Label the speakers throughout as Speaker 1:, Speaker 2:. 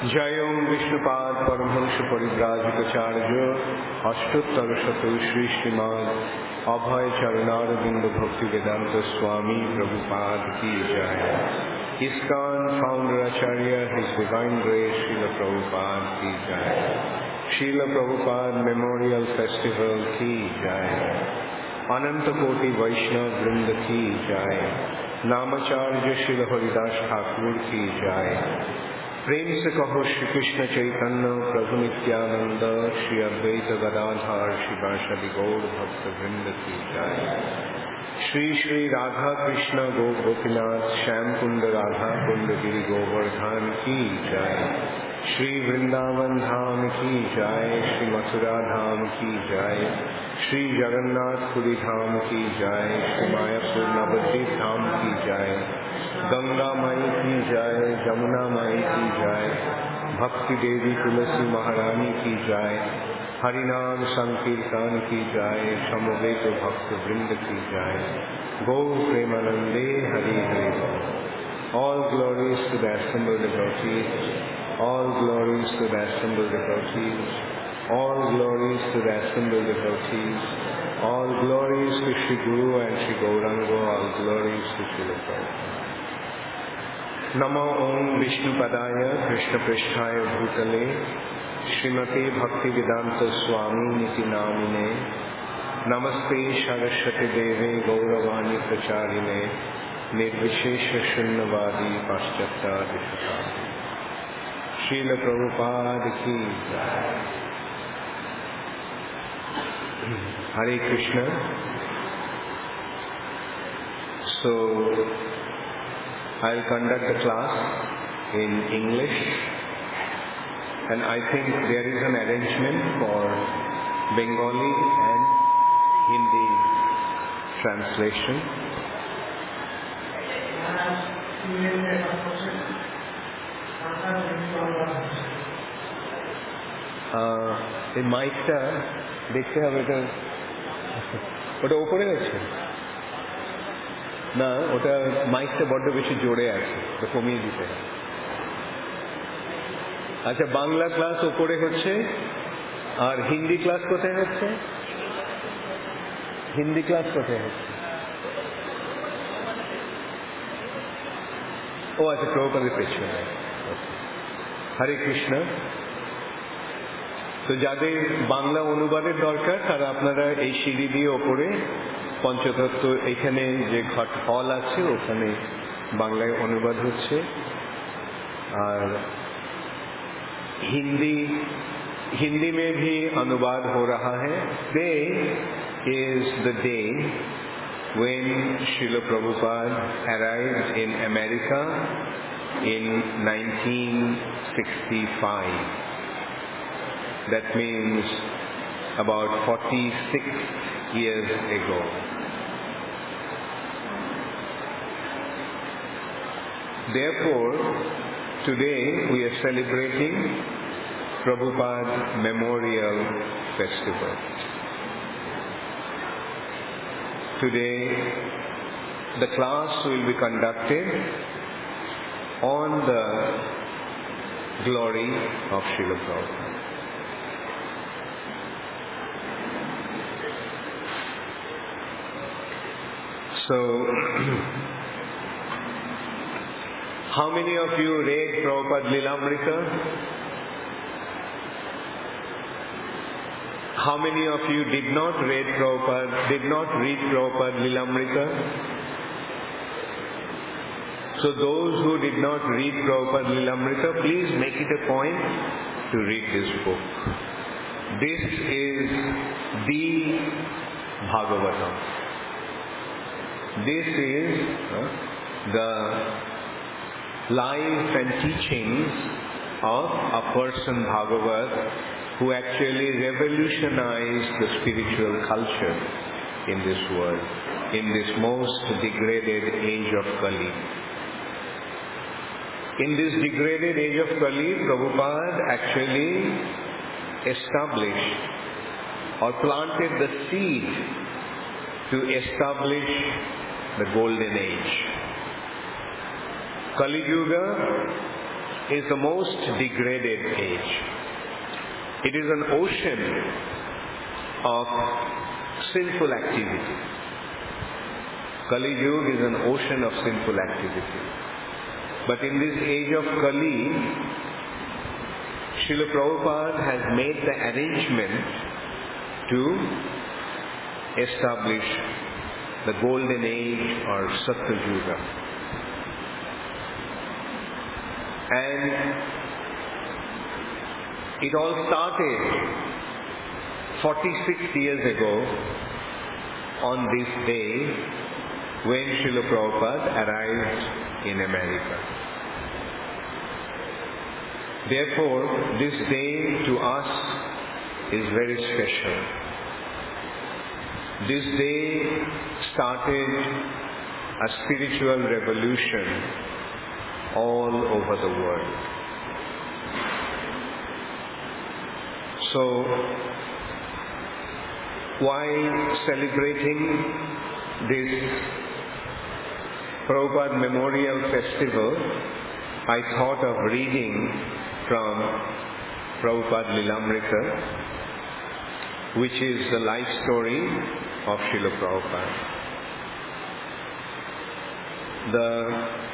Speaker 1: जय ओम विष्णुपाद परमहंस परिव्राजकाचार्य अष्टोत्तरशत श्री श्रीमान अभय चरणारविंद भक्ति वेदांत स्वामी प्रभुपाद की जय। ISKCON founder Acharya, His Divine Grace Srila Prabhupada की जय। Srila Prabhupada Memorial Festival की जय। अनंत कोटि वैष्णव वृंद की जय। नामाचार्य श्रील हरिदास ठाकुर की जय। प्रेम से कहो श्री कृष्ण चैतन्य प्रभु नित्यानंद श्री अद्वैत गदाधर श्रीवासदि गौर भक्त वृंद की जय। श्री श्री राधा कृष्ण गो गोपीनाथ श्याम कुंड राधा कुंड गिरि गोवर्धन की जय। श्री वृंदावन धाम की जय। श्री मथुरा धाम की जय। श्री जगन्नाथपुरी धाम की जय। श्री मायापुर नवद्वीप धाम की जय। गंगा माई की जय। जमुना माई की जय। भक्ति देवी तुलसी महारानी की जय। हरिनाम संकीर्तन की जय। समवेत भक्त वृंद की जय। गौ प्रेमानंदे Hari Hari. All glories to the assembled devotees. All glories to the assembled devotees. All glories to the assembled devotees. All glories to Shri Guru and Shri Gauranga. All glories to Srila Prabhupada. नमो ओम विष्णुपदाय कृष्णपृष्ठाय भूतले श्रीमते भक्ति वेदांत स्वामी निति नामिने नमस्ते सरस्वती देवे गौरवाणी प्रचारिणे निर्विशेष शून्यवादी पाश्चात्यादिशताम्। श्रील प्रभुपाद की जय। हरे Krishna. So I'll conduct the class in English, and I think there is an arrangement for Bengali and Hindi translation. এই মাইকটা দেখতে হবে, ওটা উপরে আছে না, ওটা মাইকটা বড্ড বেশি জোরে আছে, ওটা কমিয়ে দিতে হবে। আচ্ছা, বাংলা ক্লাস ওপরে হচ্ছে, আর হিন্দি ক্লাস কোথায় হচ্ছে? হিন্দি ক্লাস কোথায় হচ্ছে? ও আচ্ছা, প্রভুপাদের পেছনে। হরে কৃষ্ণ। তো যাদের বাংলা অনুবাদের দরকার তারা আপনারা এই সিঁড়ি দিয়ে ওপরে পঞ্চতত্ত্ব এখানে যে ঘট হল আছে ওখানে বাংলায় অনুবাদ হচ্ছে। আর हिंदी में भी अनुवाद हो रहा है। Today is the day when Srila Prabhupada arrived in America in 1965. That means about 46 years ago. Therefore, today we are celebrating Prabhupada Memorial Festival. Today, the class will be conducted on the glory of Srila Prabhupada. So, how many of you read Prabhupada Lilamrita? How many of you did not read Prabhupada Lilamrita? So those who did not read Prabhupada Lilamrita, please make it a point to read this book. This is the Bhagavatam. This is the life and teachings of a person, Bhagavat, who actually revolutionized the spiritual culture in this world, in this most degraded age of Kali. In this degraded age of Kali, Prabhupada actually established or planted the seed to establish the golden age. Kali Yuga is the most degraded age. It is an ocean of sinful activity. Kali Yuga is an ocean of sinful activity. But in this age of Kali, Srila Prabhupada has made the arrangement to establish the golden age or Satyuga. And it all started 46 years ago on this day when Srila Prabhupada arrived in America. Therefore, this day to us is very special. This day started a spiritual revolution all over the world. So, while celebrating this Prabhupada Memorial Festival, I thought of reading from Prabhupada Lilamrita, which is the life story of Srila Prabhupada. The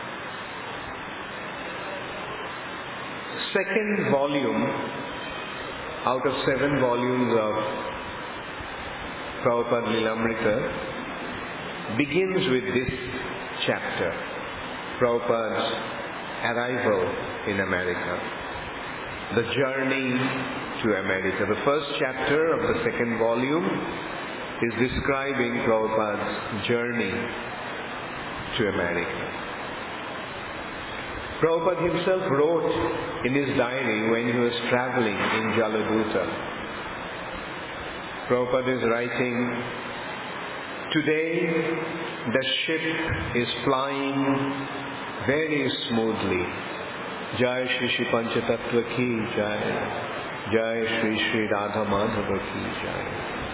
Speaker 1: second volume out of 7 volumes of Prabhupada Lilamrita begins with this chapter, Prabhupada's arrival in America, the journey to America. The first chapter of the second volume is describing Prabhupada's journey to America. Prabhupada himself wrote in his diary when he was traveling in Jaladuta. Prabhupada is writing, "Today the ship is flying very smoothly. Jai Shri Shri Panchatattva ki Jai. Jai Shri Shri Radha Madhava ki Jai."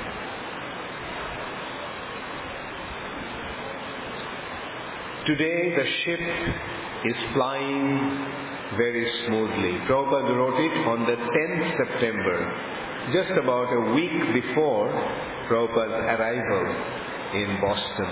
Speaker 1: Today the ship is flying very smoothly. Prabhupada wrote it on the 10th September, just about a week before Prabhupada's arrival in Boston.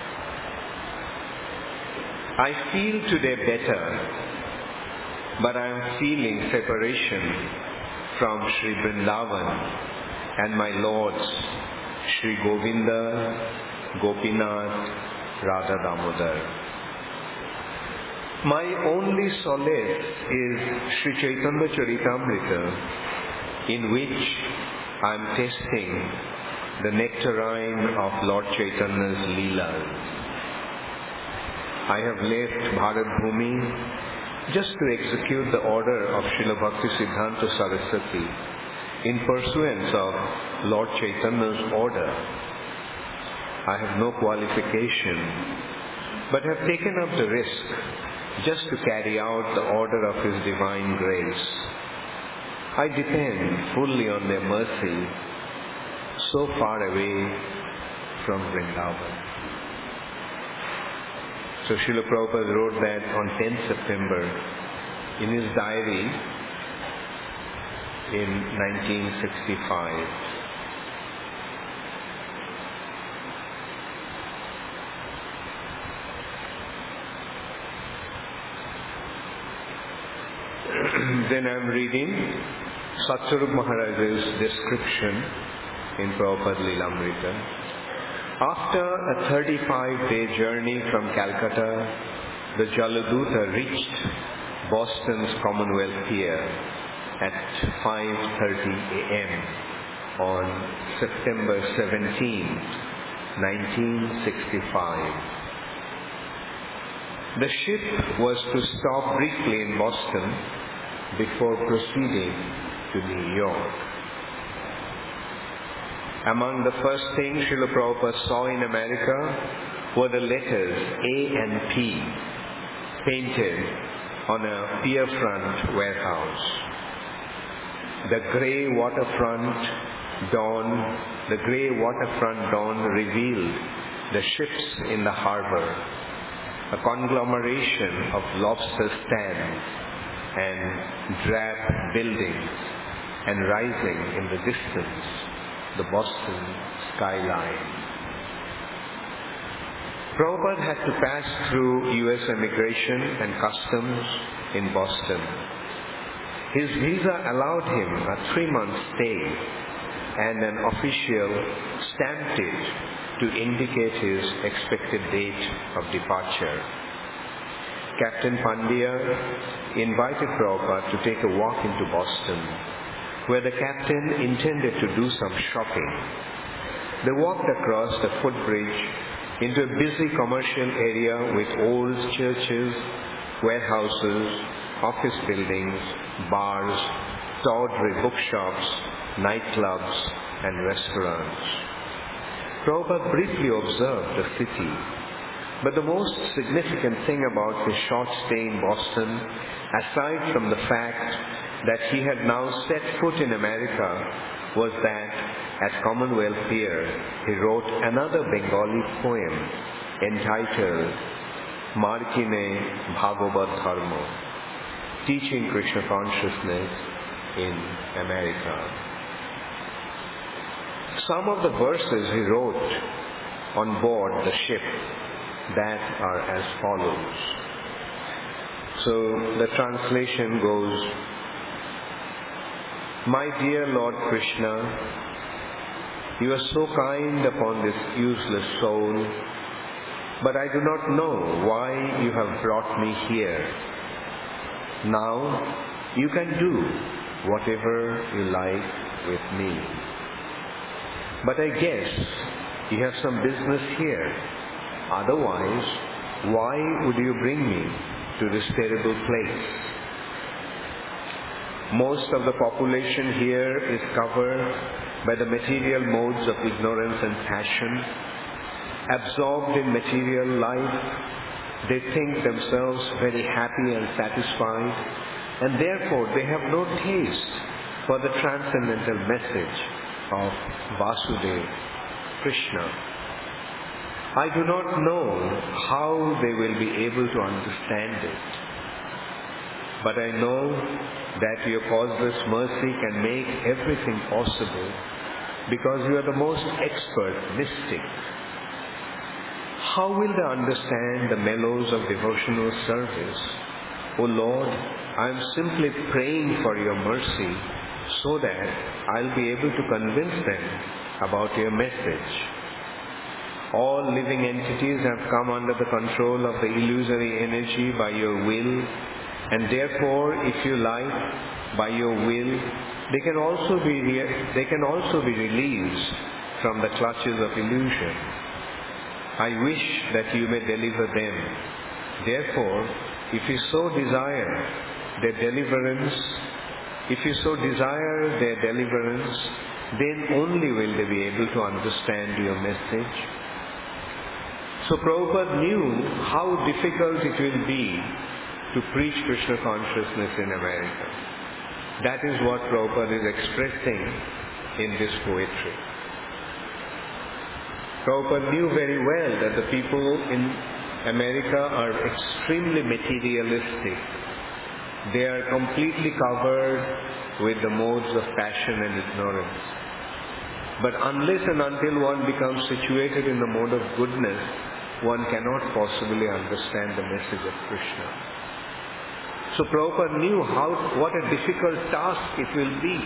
Speaker 1: "I feel today better, but I am feeling separation from Sri Vrindavan and my lords, Sri Govinda, Gopinath, Radha Damodar. My only solace is Sri Chaitanya Charitamrita, in which I am tasting the nectarine of Lord Chaitanya's Leelas. I have left Bharat Bhumi just to execute the order of Srila Bhakti Siddhanta Saraswati in pursuance of Lord Chaitanya's order. I have no qualification, but have taken up the risk just to carry out the order of His divine grace. I depend fully on their mercy, so far away from Vrindavan." So Srila Prabhupada wrote that on 10th September in his diary in 1965. Then I am reading Satsarup Maharaj's description in Prabhupada Lilamrita. After a 35-day journey from Calcutta, the Jaladuta reached Boston's Commonwealth Pier at 5:30 a.m. on September 17, 1965. The ship was to stop briefly in Boston before proceeding to New York. Among the first things Srila Prabhupada saw in America were the letters A and P painted on a pierfront warehouse. The grey waterfront dawn revealed the ships in the harbor, a conglomeration of lobster stands and drab buildings, and rising in the distance, the Boston skyline. Prabhupada had to pass through U.S. immigration and customs in Boston. His visa allowed him a 3-month stay, and an official stamped it to indicate his expected date of departure. Captain Pandya invited Prabhupada to take a walk into Boston, where the captain intended to do some shopping. They walked across the footbridge into a busy commercial area with old churches, warehouses, office buildings, bars, tawdry bookshops, nightclubs, and restaurants. Prabhupada briefly observed the city, but the most significant thing about his short stay in Boston, aside from the fact that he had now set foot in America, was that at Commonwealth Pier he wrote another Bengali poem entitled Markine Bhagavad Dharma, teaching Krishna consciousness in America. Some of the verses he wrote on board the ship that are as follows. So the translation goes, "My dear Lord Krishna, you are so kind upon this useless soul, but I do not know why you have brought me here. Now you can do whatever you like with me. But I guess you have some business here. Otherwise, why would you bring me to this terrible place? Most of the population here is covered by the material modes of ignorance and passion. Absorbed in material life, they think themselves very happy and satisfied, and therefore they have no taste for the transcendental message of Vasudeva, Krishna. I do not know how they will be able to understand it, but I know that your causeless mercy can make everything possible because you are the most expert mystic. How will they understand the mellows of devotional service? O Lord, I am simply praying for your mercy so that I'll be able to convince them about your message. All living entities have come under the control of the illusory energy by your will, and therefore, if you like, by your will, they can also be released from the clutches of illusion. I wish that you may deliver them. Therefore, if you so desire their deliverance, then only will they be able to understand your message. So Prabhupada knew how difficult it will be to preach Krishna consciousness in America. That is what Prabhupada is expressing in this poetry. Prabhupada knew very well that the people in America are extremely materialistic. They are completely covered with the modes of passion and ignorance. But unless and until one becomes situated in the mode of goodness, one cannot possibly understand the message of Krishna. So Prabhupada knew what a difficult task it will be.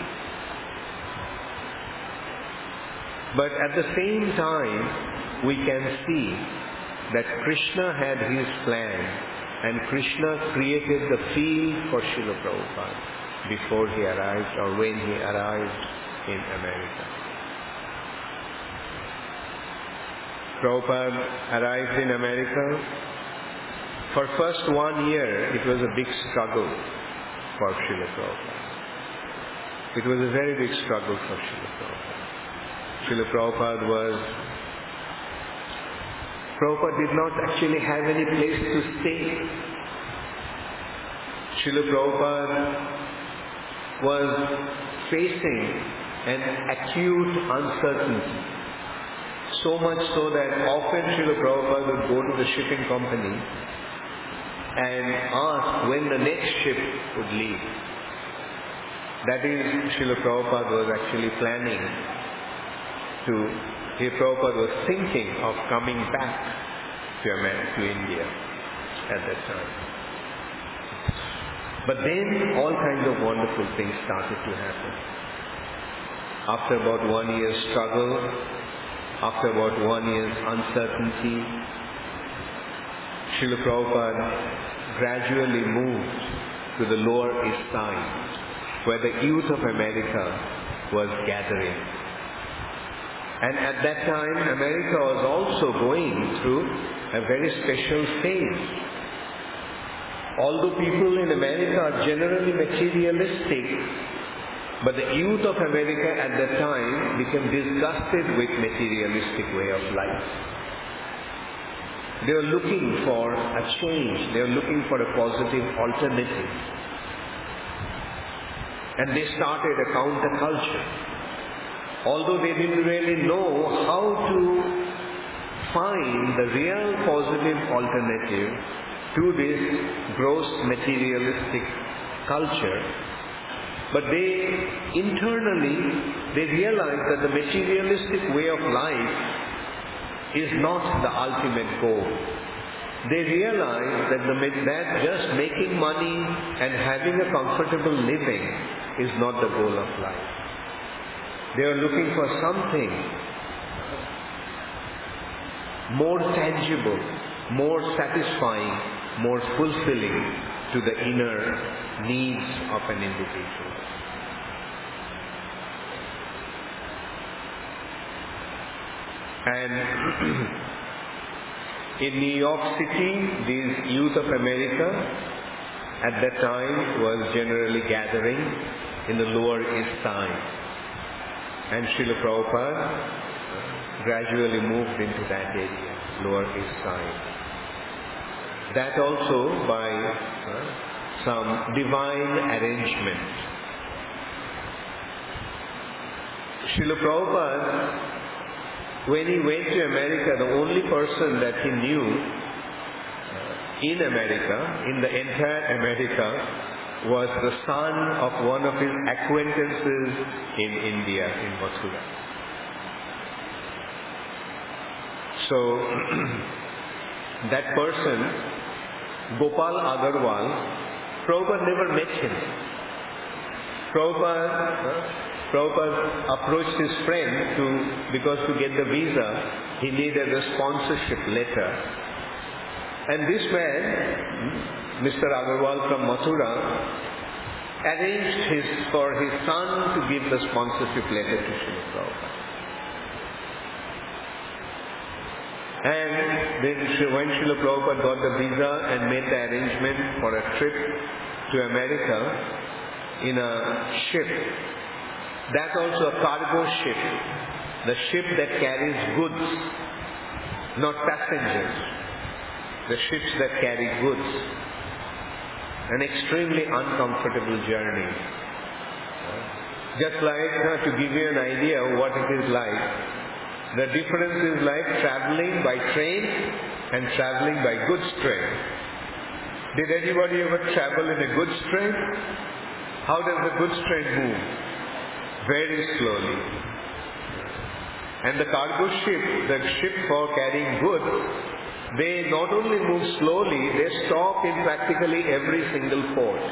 Speaker 1: But at the same time, we can see that Krishna had his plan, and Krishna created the field for Srila Prabhupada before he arrived or when he arrived in America. Prabhupada arrived in America. For first 1 year, it was a big struggle for Srila Prabhupada. It was a very big struggle for Srila Prabhupada. Srila Prabhupada did not actually have any place to stay. Srila Prabhupada was facing an acute uncertainty. So much so that often Srila Prabhupada would go to the shipping company and asked when the next ship would leave. That is, Srila Prabhupada was actually planning Srila Prabhupada was thinking of coming back to India at that time. But then all kinds of wonderful things started to happen. After about 1 year's struggle, after about 1 year's uncertainty, Srila Prabhupada gradually moved to the Lower East Side, where the youth of America was gathering. And at that time, America was also going through a very special phase. Although people in America are generally materialistic, but the youth of America at that time became disgusted with materialistic way of life. They were looking for a change. They were looking for a positive alternative. And they started a counterculture. Although they didn't really know how to find the real positive alternative to this gross materialistic culture, but internally they realized that the materialistic way of life is not the ultimate goal. They realized that just making money and having a comfortable living is not the goal of life. They are looking for something more tangible, more satisfying, more fulfilling to the inner needs of an individual. And in New York City, these youth of America at that time was generally gathering in the Lower East Side. And Srila Prabhupada gradually moved into that area, Lower East Side. That also by some divine arrangement. Srila Prabhupada, when he went to America, the only person that he knew in America, in the entire America, was the son of one of his acquaintances in India, in Mathura. So, that person, Gopal Agarwal, Prabhupada never met him. Prabhupada approached his friend because to get the visa, he needed a sponsorship letter. And this man, Mr. Agarwal from Mathura, arranged for his son to give the sponsorship letter to Srila Prabhupada. And then when Srila Prabhupada got the visa and made the arrangement for a trip to America in a ship, that's also a cargo ship, the ship that carries goods, not passengers, the ships that carry goods. An extremely uncomfortable journey. Just like, to give you an idea of what it is like, the difference is like traveling by train and traveling by goods train. Did anybody ever travel in a goods train? How does the goods train move? Very slowly. And the cargo ship, the ship for carrying goods, they not only move slowly, they stop in practically every single port.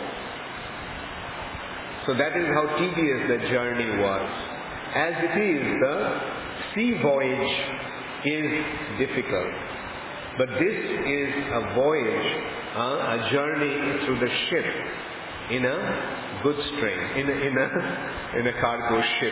Speaker 1: So that is how tedious the journey was. As it is, the sea voyage is difficult. But this is a voyage, a journey through the ship in a goods train, in a cargo ship.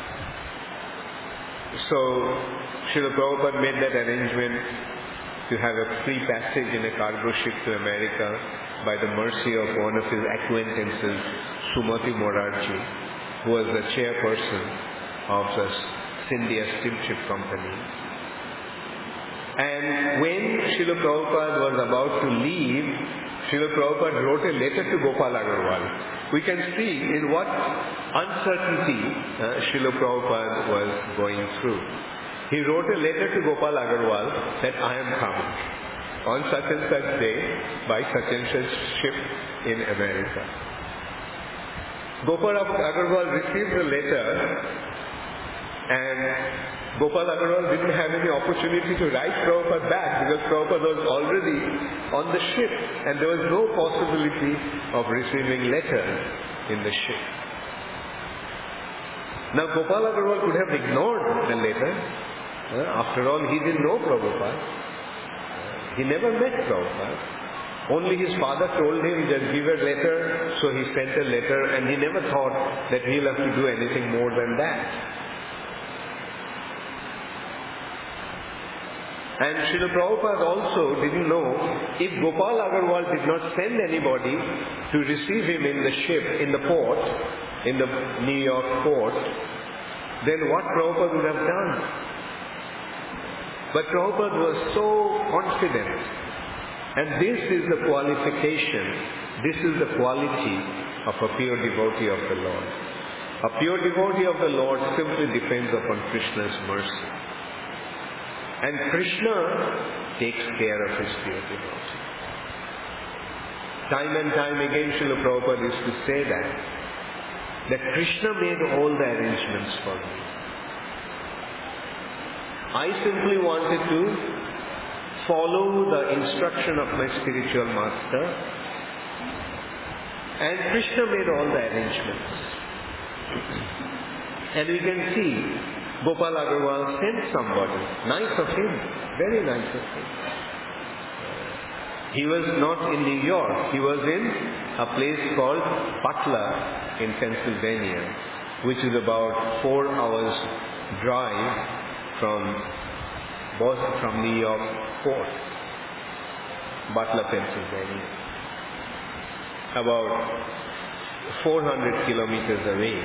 Speaker 1: So Srila Prabhupada made that arrangement to have a free passage in a cargo ship to America by the mercy of one of his acquaintances, Sumati Morarji, who was the chairperson of the Scindia Steamship Company. And when Srila Prabhupada was about to leave, Srila Prabhupada wrote a letter to Gopal Agarwal. We can see in what uncertainty Srila Prabhupada was going through. He wrote a letter to Gopal Agarwal that I am coming. on such and such day by such and such ship in America. Gopal Agarwal received the letter, and Gopal Agarwal didn't have any opportunity to write Prabhupada back because Prabhupada was already on the ship and there was no possibility of receiving letters in the ship. Now Gopal Agarwal could have ignored the letter. After all, he didn't know Prabhupada. He never met Prabhupada. Only his father told him, just give a letter, so he sent a letter, and he never thought that he'll have to do anything more than that. And Srila Prabhupada also didn't know if Gopal Agarwal did not send anybody to receive him in the ship, in the port, in the New York port, then what Prabhupada would have done? But Prabhupada was so confident, and this is the qualification, this is the quality of a pure devotee of the Lord. A pure devotee of the Lord simply depends upon Krishna's mercy. And Krishna takes care of his pure devotee. Time and time again Srila Prabhupada used to say that Krishna made all the arrangements for me. I simply wanted to follow the instruction of my spiritual master, and Krishna made all the arrangements. And we can see Gopal Agarwal sent somebody. Nice of him. Very nice of him. He was not in New York. He was in a place called Butler in Pennsylvania, which is about 4 hours drive from New York Port. Butler, Pennsylvania. About 400 kilometers away.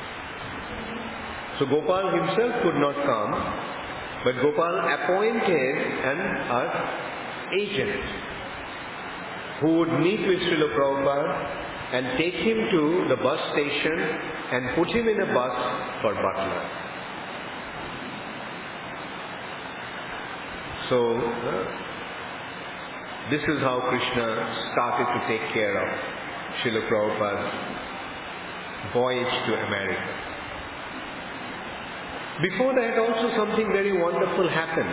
Speaker 1: So Gopal himself could not come, but Gopal appointed an agent who would meet with Srila Prabhupada and take him to the bus station and put him in a bus for Butler. So this is how Krishna started to take care of Srila Prabhupada's voyage to America. Before that also something very wonderful happened.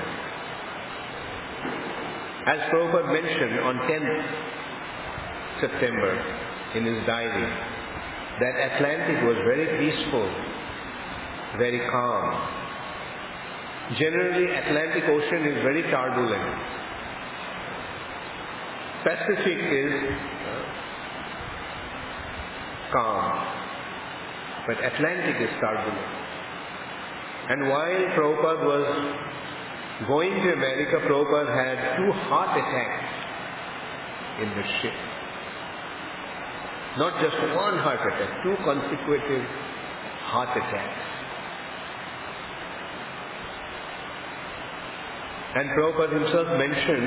Speaker 1: As Prabhupada mentioned on 10th September in his diary, that Atlantic was very peaceful, very calm. Generally, Atlantic Ocean is very turbulent. Pacific is calm, but Atlantic is turbulent. And while Prabhupada was going to America, Prabhupada had 2 heart attacks in the ship. Not just one heart attack, 2 consecutive heart attacks. And Prabhupada himself mentioned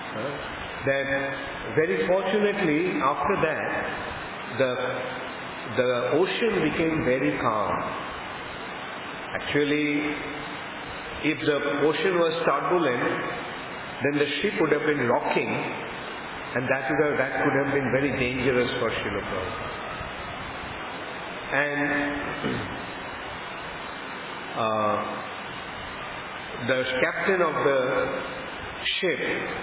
Speaker 1: that very fortunately after that, the ocean became very calm. Actually, if the ocean was turbulent, then the ship would have been rocking, and that could have been very dangerous for Srila Prabhupada. And the captain of the ship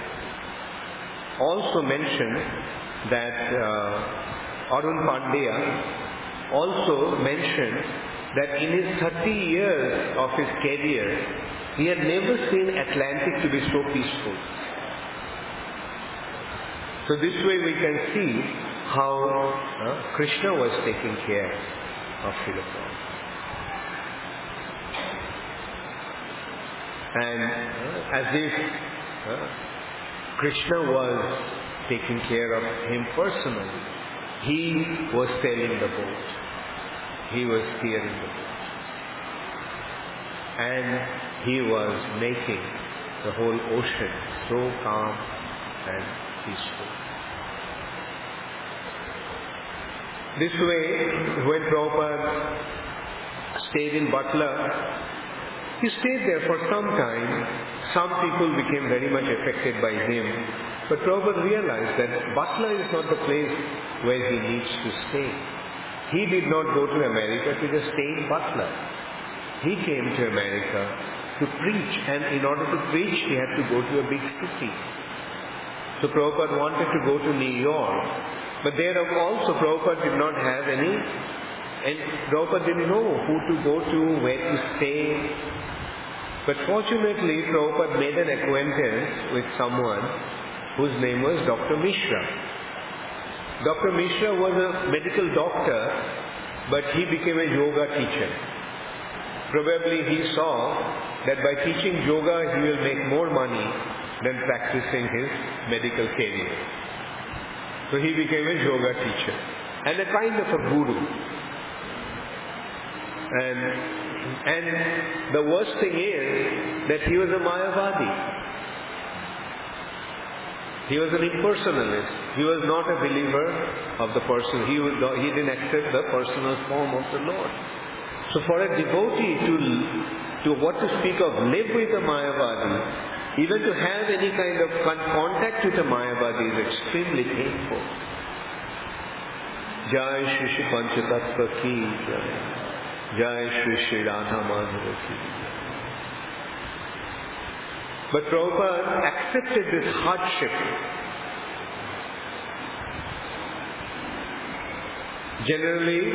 Speaker 1: also mentioned that Arun Pandya also mentioned that in his 30 years of his career, he had never seen Atlantic to be so peaceful. So this way we can see how Krishna was taking care of Srila Prabhupada. And as if Krishna was taking care of him personally, he was sailing the boat. He was steering the boat. And he was making the whole ocean so calm and peaceful. This way, when Prabhupada stayed in Butler, he stayed there for some time, some people became very much affected by him. But Prabhupada realized that Basla is not the place where he needs to stay. He did not go to America to just stay in Basla. He came to America to preach, and in order to preach, he had to go to a big city. So Prabhupada wanted to go to New York, but there also Prabhupada did not have any, and Prabhupada didn't know who to go to, where to stay. But fortunately, Prabhupada made an acquaintance with someone whose name was Dr. Mishra. Dr. Mishra was a medical doctor, but he became a yoga teacher. Probably he saw that by teaching yoga he will make more money than practicing his medical career. So he became a yoga teacher and a kind of a guru. And the worst thing is that he was a Mayavadi. He was an impersonalist. He was not a believer of the person. He didn't accept the personal form of the Lord. So for a devotee to what to speak of, live with a Mayavadi, even to have any kind of contact with a Mayavadi is extremely painful. Jai Shri Shri Panchatattva ki Jai. Jai Shri Shri Radha Madhava ki Jai. But Prabhupada accepted this hardship. Generally,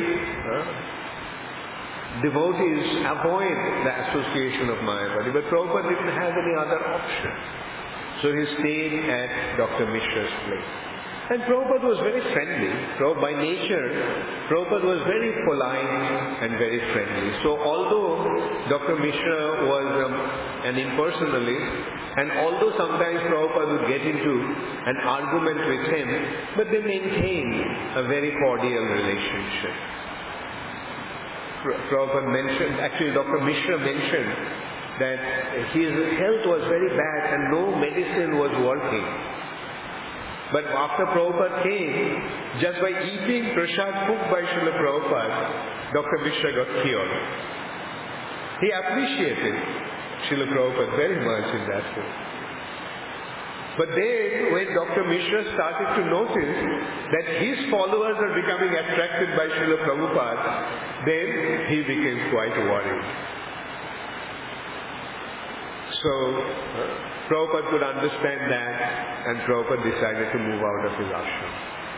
Speaker 1: devotees avoid the association of Mayavadi, but Prabhupada didn't have any other option. So he stayed at Dr. Mishra's place. And Prabhupada was very friendly. By nature, Prabhupada was very polite and very friendly. So although Dr. Mishra was an impersonalist, and although sometimes Prabhupada would get into an argument with him, but they maintained a very cordial relationship. Prabhupada mentioned, actually Dr. Mishra mentioned that his health was very bad and no medicine was working. But after Prabhupada came, just by eating prasad cooked by Srila Prabhupada, Dr. Mishra got cured. He appreciated Srila Prabhupada very much in that way. But then, when Dr. Mishra started to notice that his followers are becoming attracted by Srila Prabhupada, then he became quite worried. So, Prabhupada could understand that, and Prabhupada decided to move out of his ashram.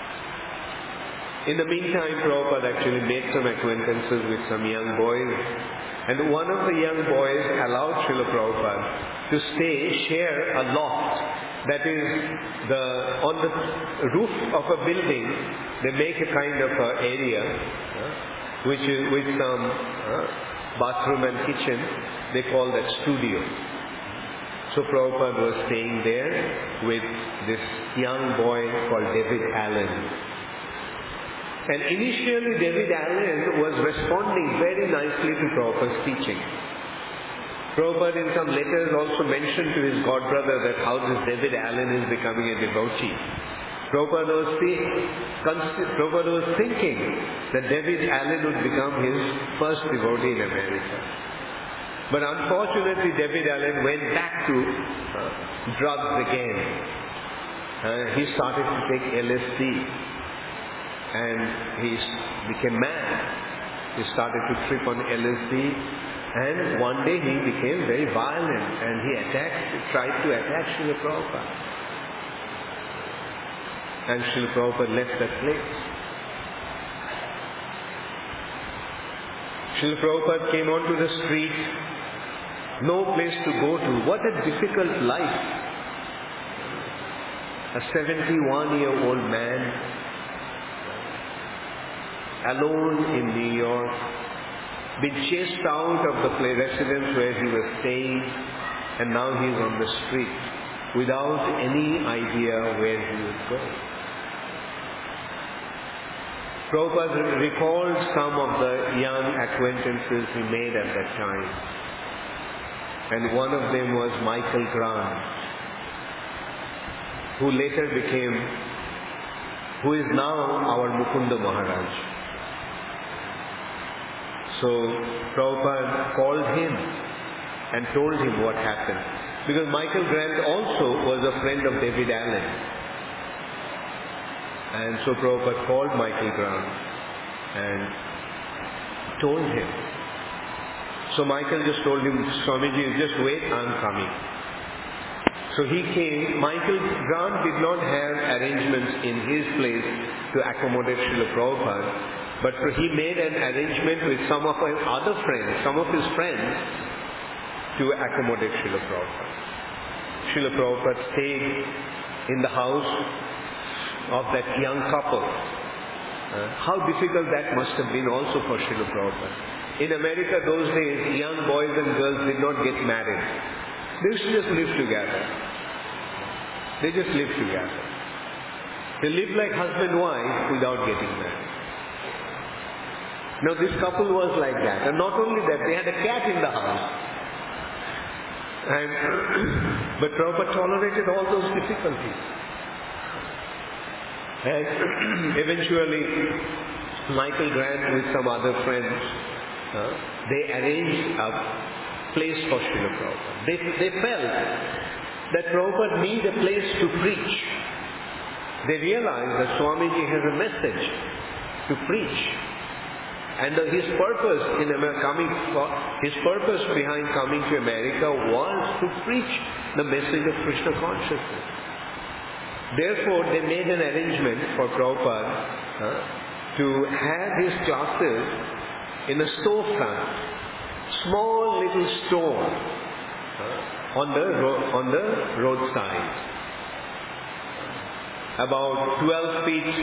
Speaker 1: In the meantime, Prabhupada actually made some acquaintances with some young boys, and one of the young boys allowed Srila Prabhupada to share a loft. That is, on the roof of a building, they make a kind of area, which is with some bathroom and kitchen. They call that studio. So Prabhupada was staying there with this young boy called David Allen. And initially David Allen was responding very nicely to Prabhupada's teaching. Prabhupada in some letters also mentioned to his godbrother that how this David Allen is becoming a devotee. Prabhupada was thinking that David Allen would become his first devotee in America. But unfortunately, David Allen went back to drugs again. He started to take LSD and he became mad. He started to trip on LSD, and one day he became very violent and he tried to attack Srila Prabhupada. And Srila Prabhupada left that place. Srila Prabhupada came onto the street. No place to go to. What a difficult life. A 71-year-old man, alone in New York, been chased out of the residence where he was staying, and now he is on the street without any idea where he would go. Prabhupada recalled some of the young acquaintances he made at that time. And one of them was Michael Grant, who is now our Mukunda Maharaj. So Prabhupada called him and told him what happened. Because Michael Grant also was a friend of David Allen. And so Prabhupada called Michael Grant and told him. So Michael just told him, Swamiji, just wait, I'm coming. So he came. Michael Grant did not have arrangements in his place to accommodate Srila Prabhupada, but he made an arrangement with some of his other friends, some of his friends, to accommodate Srila Prabhupada. Srila Prabhupada stayed in the house of that young couple. How difficult that must have been also for Srila Prabhupada. In America those days, young boys and girls did not get married. They used to just live together. They just lived together. They lived like husband and wife without getting married. Now this couple was like that. And not only that, they had a cat in the house. But Prabhupada tolerated all those difficulties. And eventually, Michael Grant with some other friends, they arranged a place for Srila Prabhupada. They felt that Prabhupada needed a place to preach. They realized that Swamiji has a message to preach. And his purpose behind coming to America was to preach the message of Krishna consciousness. Therefore, they made an arrangement for Prabhupada to have his classes in a storefront, small little store on the roadside, about 12 feet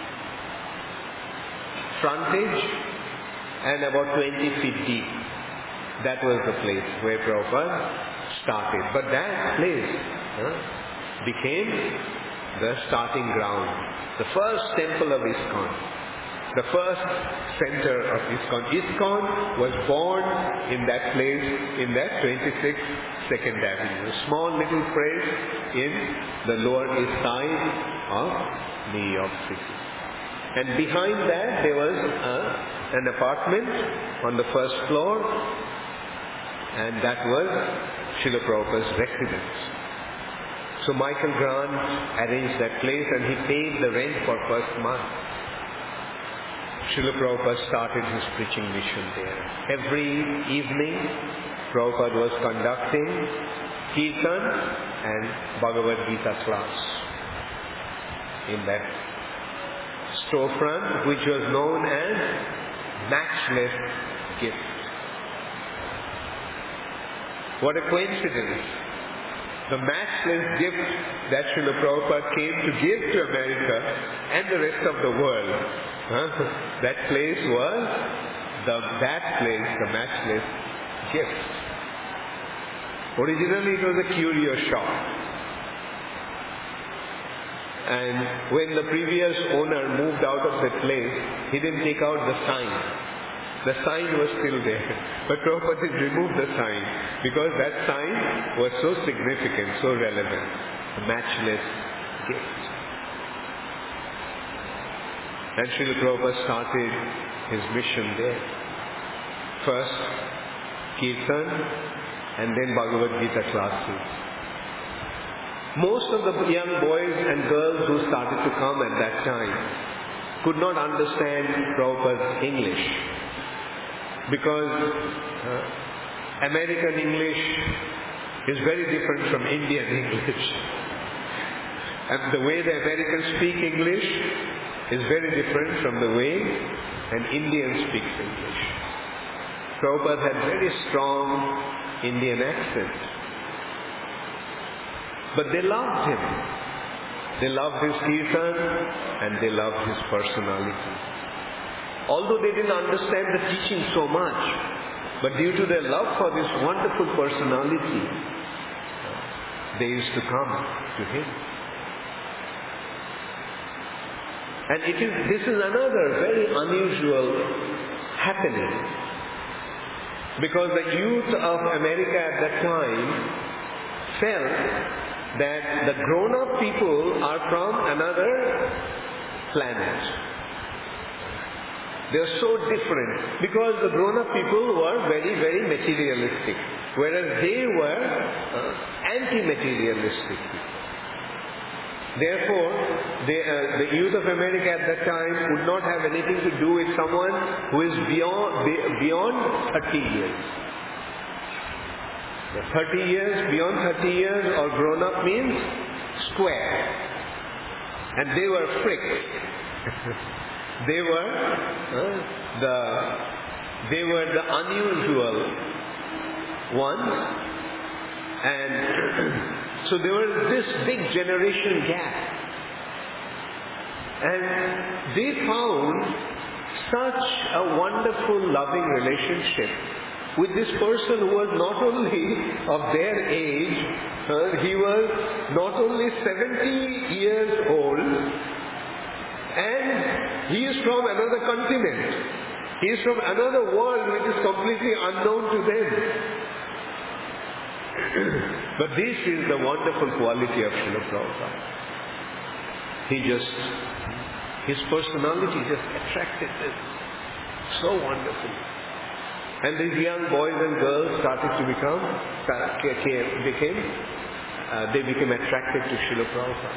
Speaker 1: frontage and about 20 feet deep. That was the place where Prabhupada started. But that place became the starting ground, the first temple of ISKCON, the first center of ISKCON. ISKCON was born in that place, in that 26th 2nd Avenue, a small little place in the Lower East Side of New York City. And behind that there was an apartment on the first floor, and that was Srila Prabhupada's residence. So Michael Grant arranged that place and he paid the rent for first month. Srila Prabhupada started his preaching mission there. Every evening, Prabhupada was conducting Kirtan and Bhagavad Gita class in that storefront, which was known as Matchless Gift. What a coincidence! The matchless gift that Srila Prabhupada came to give to America and the rest of the world. That place was the matchless gift. Originally it was a curio shop. And when the previous owner moved out of that place, he didn't take out the sign. The sign was still there. But Prabhupada did remove the sign because that sign was so significant, so relevant. The matchless gift. And Srila Prabhupada started his mission there. First, Kirtan, and then Bhagavad Gita classes. Most of the young boys and girls who started to come at that time could not understand Prabhupada's English. Because American English is very different from Indian English. And the way the Americans speak English is very different from the way an Indian speaks English. Prabhupada had very strong Indian accent. But they loved him. They loved his kirtan and they loved his personality. Although they didn't understand the teaching so much, but due to their love for this wonderful personality, they used to come to him. And this is another very unusual happening. Because the youth of America at that time felt that the grown-up people are from another planet. They are so different because the grown-up people were very, very materialistic, whereas they were anti-materialistic people. Therefore, the youth of America at that time would not have anything to do with someone who is beyond 30 years. The 30 years, beyond 30 years or grown up means square. And they were fricks. They were the unusual ones. And so there was this big generation gap. And they found such a wonderful, loving relationship with this person who was not only of their age, he was not only 70 years old, and he is from another continent. He is from another world which is completely unknown to them. But this is the wonderful quality of Srila Prabhupada. His personality just attracted them so wonderfully. And these young boys and girls started to became attracted to Srila Prabhupada.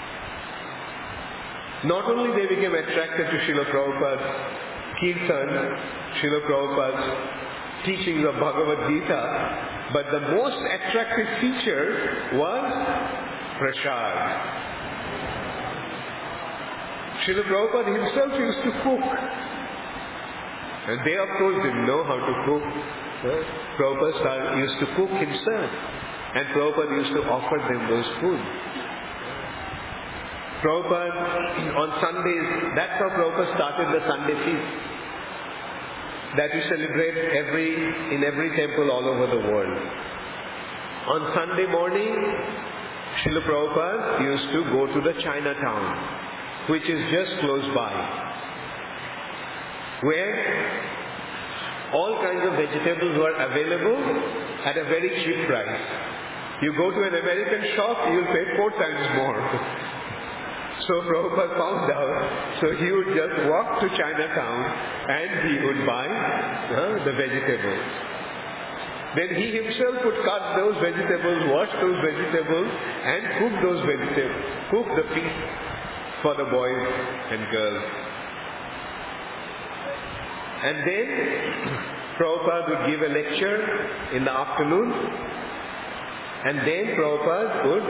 Speaker 1: Not only they became attracted to Srila Prabhupada's Kirtan, Srila Prabhupada's teachings of Bhagavad Gita, but the most attractive feature was prasad. Srila Prabhupada himself used to cook. And they of course didn't know how to cook. Prabhupada used to cook himself. And Prabhupada used to offer them those food. Prabhupada on Sundays, that's how Prabhupada started the Sunday feast that we celebrate in every temple all over the world. On Sunday morning, Srila Prabhupada used to go to the Chinatown, which is just close by, where all kinds of vegetables were available at a very cheap price. You go to an American shop, you'll pay 4 times more. So Prabhupada found out, so he would just walk to Chinatown and he would buy the vegetables. Then he himself would cut those vegetables, wash those vegetables and cook those vegetables, cook the feast for the boys and girls. And then Prabhupada would give a lecture in the afternoon, and then Prabhupada would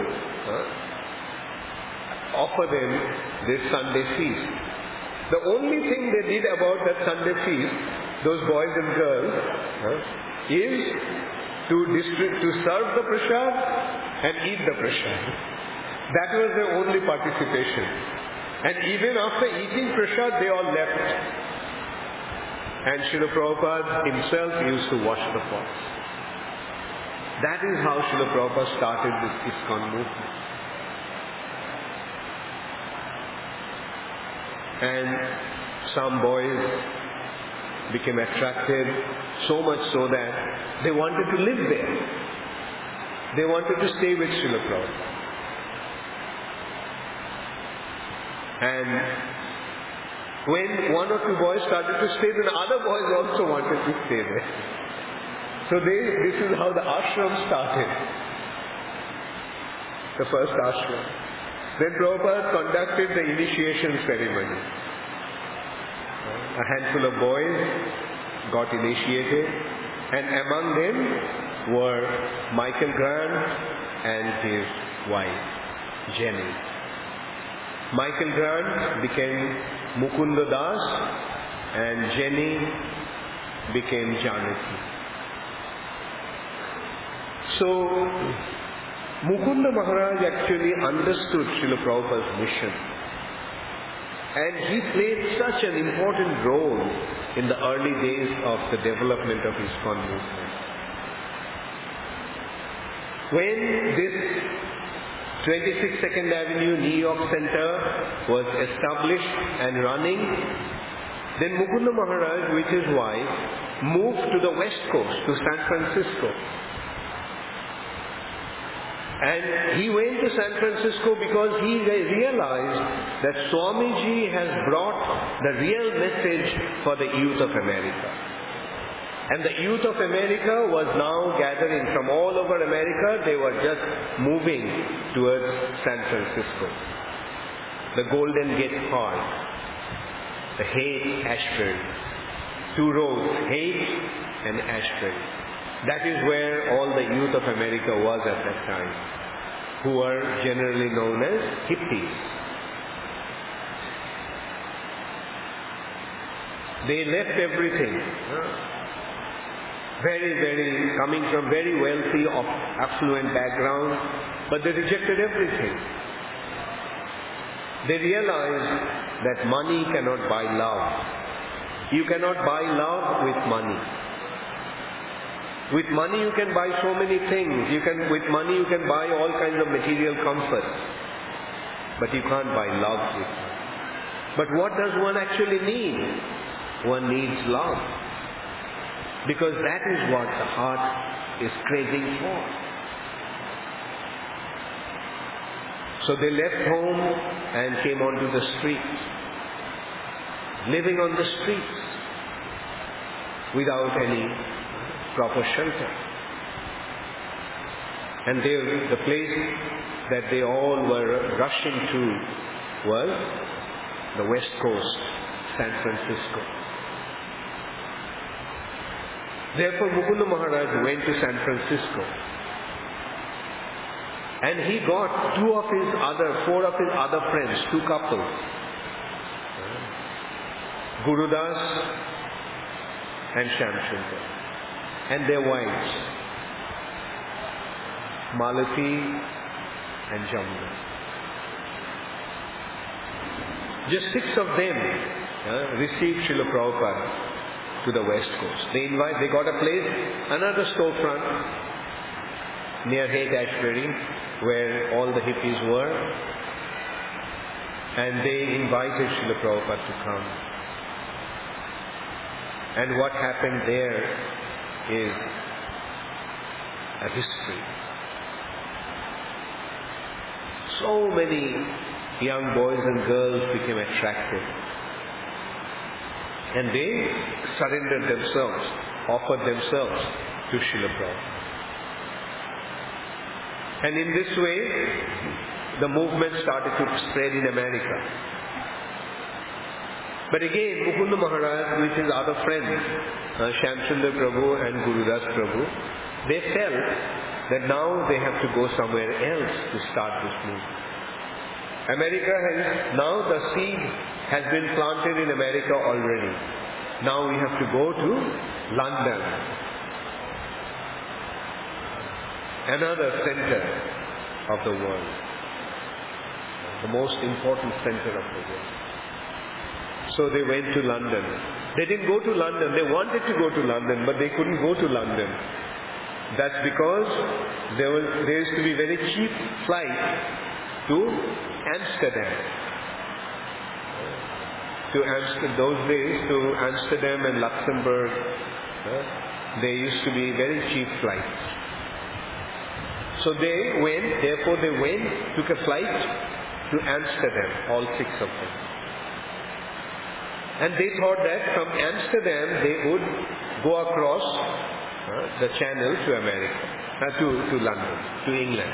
Speaker 1: offer them this Sunday feast. The only thing they did about that Sunday feast, those boys and girls, is to serve the prasad and eat the prasad. That was their only participation. And even after eating prasad, they all left. And Srila Prabhupada himself used to wash the pots. That is how Srila Prabhupada started this ISKCON movement. And some boys became attracted, so much so that they wanted to live there. They wanted to stay with Srila Prabhupada. And when 1 or 2 boys started to stay, then other boys also wanted to stay there. So this is how the ashram started. The first ashram. Then Prabhupada conducted the initiation ceremony. A handful of boys got initiated, and among them were Michael Grant and his wife, Jenny. Michael Grant became Mukunda Das, and Jenny became Janaki. So, Mukunda Maharaj actually understood Srila Prabhupada's mission. And he played such an important role in the early days of the development of ISKCON movement. When this 26 2nd Avenue New York Center was established and running, then Mukunda Maharaj with his wife moved to the West Coast, to San Francisco. And he went to San Francisco because he realized that Swamiji has brought the real message for the youth of America. And the youth of America was now gathering from all over America. They were just moving towards San Francisco. The Golden Gate Park, the Haight Ashbury. 2 roads, Haight and Ashbury. That is where all the youth of America was at that time, who were generally known as hippies. They left everything. Coming from very wealthy, affluent background, but they rejected everything. They realized that money cannot buy love. You cannot buy love with money. With money you can buy so many things. With money you can buy all kinds of material comforts. But you can't buy love with money. But what does one actually need? One needs love. Because that is what the heart is craving for. So they left home and came onto the streets, living on the streets without any proper shelter. And the place that they all were rushing to was the West Coast, San Francisco. Therefore, Mukunda Maharaj went to San Francisco. And he got 4 of his other friends, 2 couples. Gurudas and Shamsundar. And their wives, Malati and Jamuna. Just 6 of them received Srila Prabhupada to the West Coast. They got a place, another storefront near Haight Ashbury, where all the hippies were, and they invited Srila Prabhupada to come. And what happened there is a history. So many young boys and girls became attracted, and they surrendered themselves, offered themselves to Srila Prabhupada. And in this way, the movement started to spread in America. But again, Mukunda Maharaj with his other friends, Shamsundar Prabhu and Gurudas Prabhu, they felt that now they have to go somewhere else to start this movement. Now the seed has been planted in America already. Now we have to go to London, another center of the world, the most important center of the world. So they went to London. They didn't go to London. They wanted to go to London, but they couldn't go to London. That's because there used to be very cheap flight to Amsterdam. Those days, to Amsterdam and Luxembourg, there used to be very cheap flights. So they took a flight to Amsterdam, all 6 of them. And they thought that from Amsterdam they would go across the channel to America, to London, to England.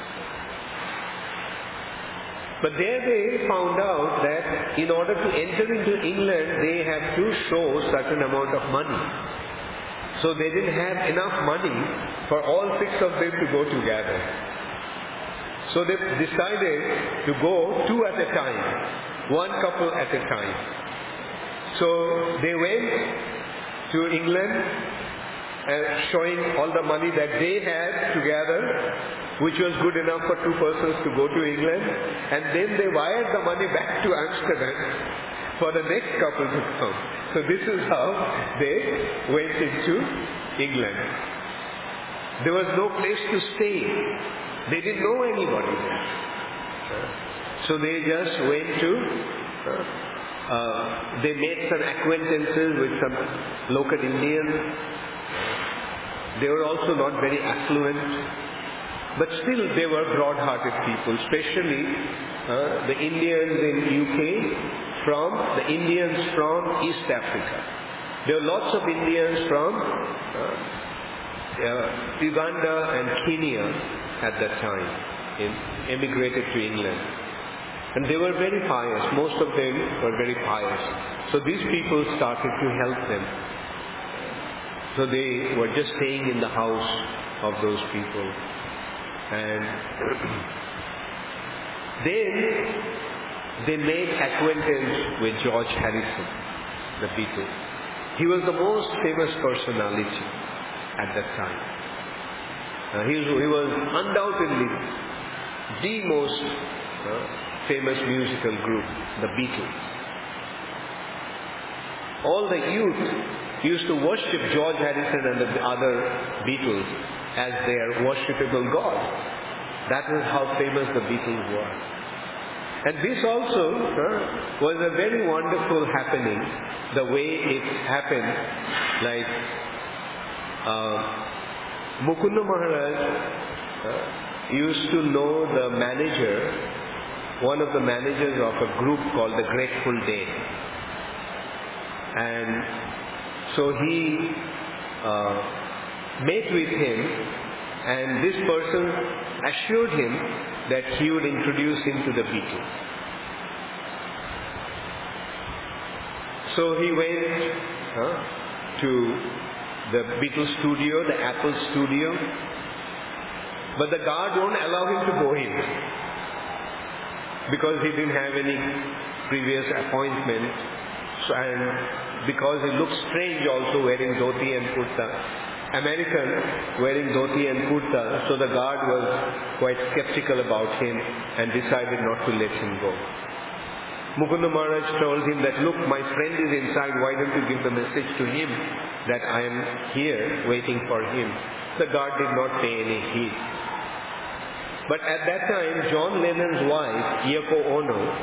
Speaker 1: But there they found out that in order to enter into England, they have to show certain amount of money. So they didn't have enough money for all 6 of them to go together. So they decided to go 2 at a time, 1 couple at a time. So they went to England showing all the money that they had together, which was good enough for 2 persons to go to England, and then they wired the money back to Amsterdam for the next couple to come. So this is how they went into England. There was no place to stay. They didn't know anybody there. So they just went to they made some acquaintances with some local Indians. They were also not very affluent, but still they were broad-hearted people, especially the Indians in UK, the Indians from East Africa. There were lots of Indians from Uganda and Kenya at that time, emigrated to England. And they were very pious. Most of them were very pious. So these people started to help them. So they were just staying in the house of those people. And then they made acquaintance with George Harrison, the Beatles. He was the most famous personality at that time. He was undoubtedly the most famous musical group, the Beatles. All the youth used to worship George Harrison and the other Beatles as their worshipable God. That was how famous the Beatles were. And this also was a very wonderful happening, the way it happened. Like Mukunda Maharaj used to know the manager, one of the managers of a group called the Grateful Dead. And so he met with him, and this person assured him that he would introduce him to the Beatles. So he went to the Beatles studio, the Apple studio, but the guard won't allow him to go in because he didn't have any previous appointment, and because he looked strange also wearing dhoti and kurta. American wearing dhoti and kurta, so the guard was quite skeptical about him and decided not to let him go. Mukunda Maharaj told him that, look, my friend is inside, why don't you give the message to him that I am here waiting for him. The guard did not pay any heed. But at that time, John Lennon's wife, Yoko Ono,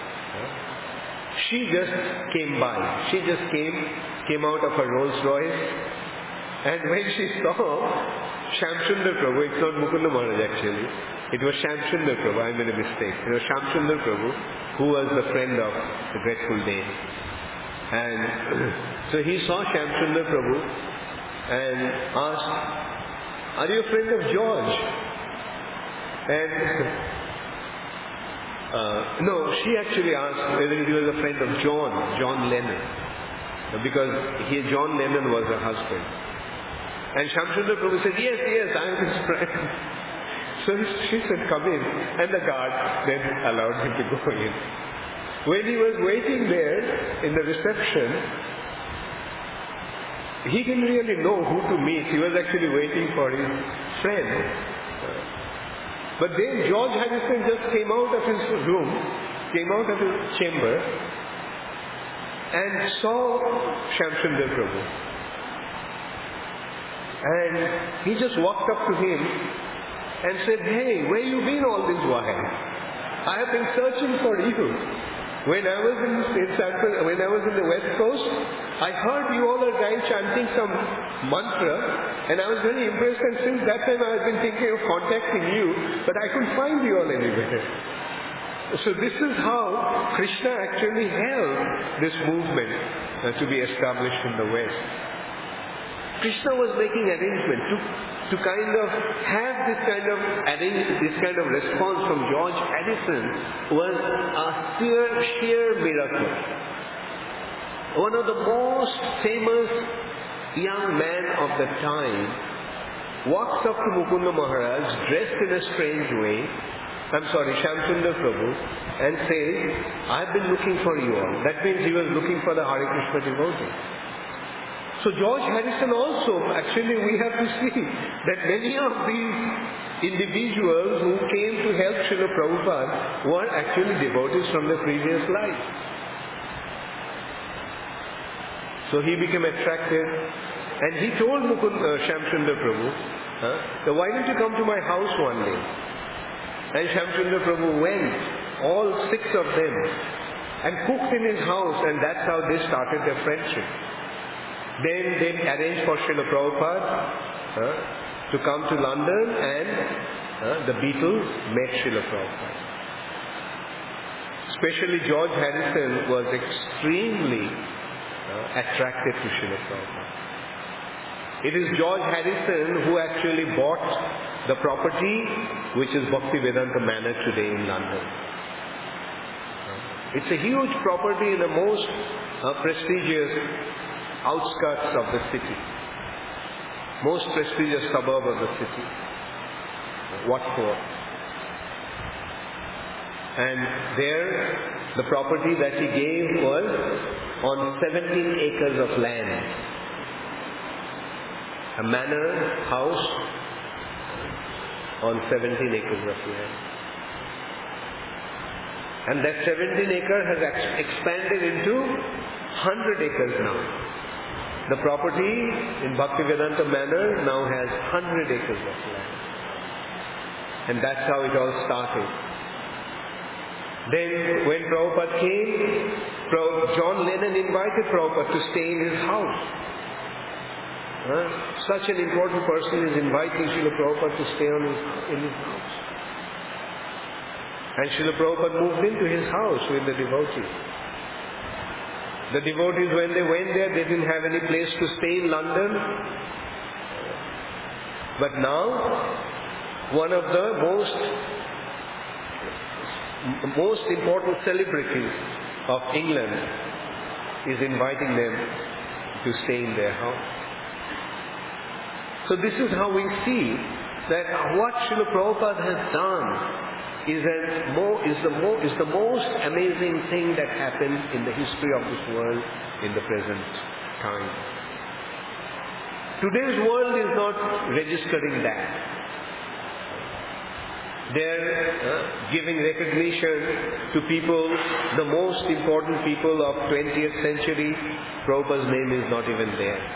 Speaker 1: she just came by. She just came out of a Rolls Royce. And when she saw Shamsundar Prabhu, it's not Mukunda Maharaj actually, it was Shamsundar Prabhu, I made a mistake. It was Shamsundar Prabhu, who was the friend of the Grateful Dead. And so he saw Shamsundar Prabhu and asked, are you a friend of George? And no, she actually asked whether he was a friend of John Lennon. Because John Lennon was her husband. And Shamsundar Prabhu said, yes, I am his friend. So she said, come in. And the guard then allowed him to go in. When he was waiting there in the reception, he didn't really know who to meet. He was actually waiting for his friend. But then George Harrison just came out of his room, came out of his chamber, and saw Shamsundar Prabhu. And he just walked up to him and said, hey, where you been all this while? I have been searching for you. When I was in the West Coast, I heard you all are chanting some mantra, and I was very impressed, and since that time I have been thinking of contacting you, but I couldn't find you all anywhere. So this is how Krishna actually helped this movement to be established in the West. Krishna was making arrangements to kind of have this kind of response from George Harrison was a sheer miracle. One of the most famous young men of the time walks up to Mukunda Maharaj dressed in a strange way, Shamsundar Prabhu, and says, I've been looking for you all. That means he was looking for the Hare Krishna devotee. So George Harrison also, actually we have to see that many of these individuals who came to help Srila Prabhupada were actually devotees from the previous life. So he became attracted, and he told Shamsundar Prabhu, so why don't you come to my house one day? And Shamsundar Prabhu went, all 6 of them, and cooked in his house, and that's how they started their friendship. Then they arranged for Srila Prabhupada to come to London, and the Beatles met Srila Prabhupada. Especially George Harrison was extremely attracted to Srila Prabhupada. It is George Harrison who actually bought the property which is Bhaktivedanta Manor today in London. It's a huge property in the most prestigious outskirts of the city, most prestigious suburb of the city, Watford. And there, the property that he gave was on 17 acres of land. A manor house on 17 acres of land. And that 17 acres has expanded into 100 acres now. The property in Bhaktivedanta Manor now has 100 acres of land. And that's how it all started. Then when Prabhupada came, John Lennon invited Prabhupada to stay in his house. Such an important person is inviting Srila Prabhupada to stay in his house. And Srila Prabhupada moved into his house with the devotees. The devotees, when they went there, they didn't have any place to stay in London. But now, one of the most important celebrities of England is inviting them to stay in their house. So this is how we see that what Srila Prabhupada has done is the most amazing thing that happened in the history of this world in the present time. Today's world is not registering that. They're giving recognition to people, the most important people of 20th century. Prabhupada's name is not even there.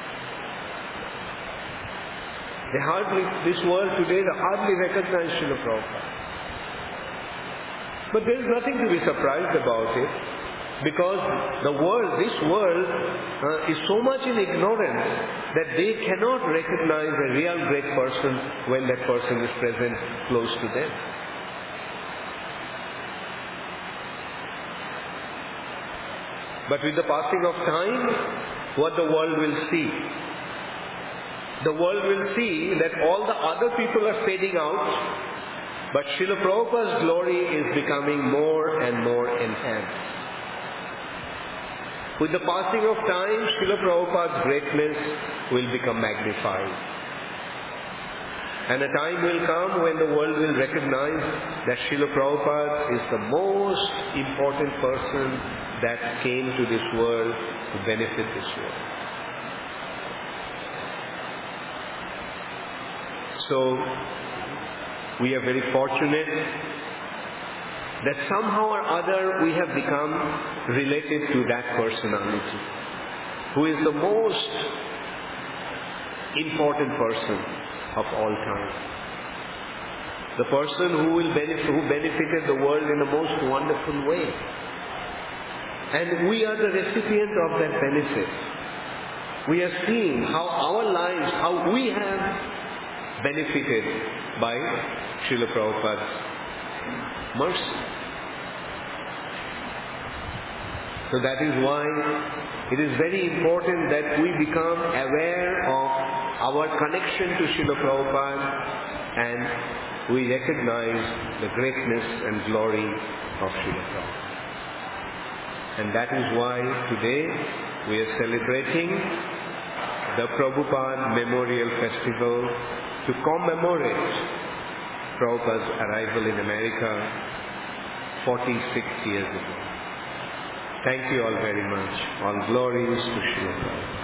Speaker 1: This world today, they hardly recognize Srila Prabhupada. But there is nothing to be surprised about it, because this world is so much in ignorance that they cannot recognize a real great person when that person is present close to them. But with the passing of time, what the world will see? The world will see that all the other people are fading out, but Srila Prabhupada's glory is becoming more and more enhanced. With the passing of time, Srila Prabhupada's greatness will become magnified. And a time will come when the world will recognize that Srila Prabhupada is the most important person that came to this world to benefit this world. So, we are very fortunate that somehow or other we have become related to that personality, who is the most important person of all time. The person who benefited the world in the most wonderful way. And we are the recipient of that benefit. We are seeing how our lives, how we have benefited by Srila Prabhupada's mercy. So that is why it is very important that we become aware of our connection to Srila Prabhupada and we recognize the greatness and glory of Srila Prabhupada. And that is why today we are celebrating the Prabhupada Memorial Festival to commemorate Prabhupada's arrival in America 46 years ago. Thank you all very much. All glories to Srila Prabhupada.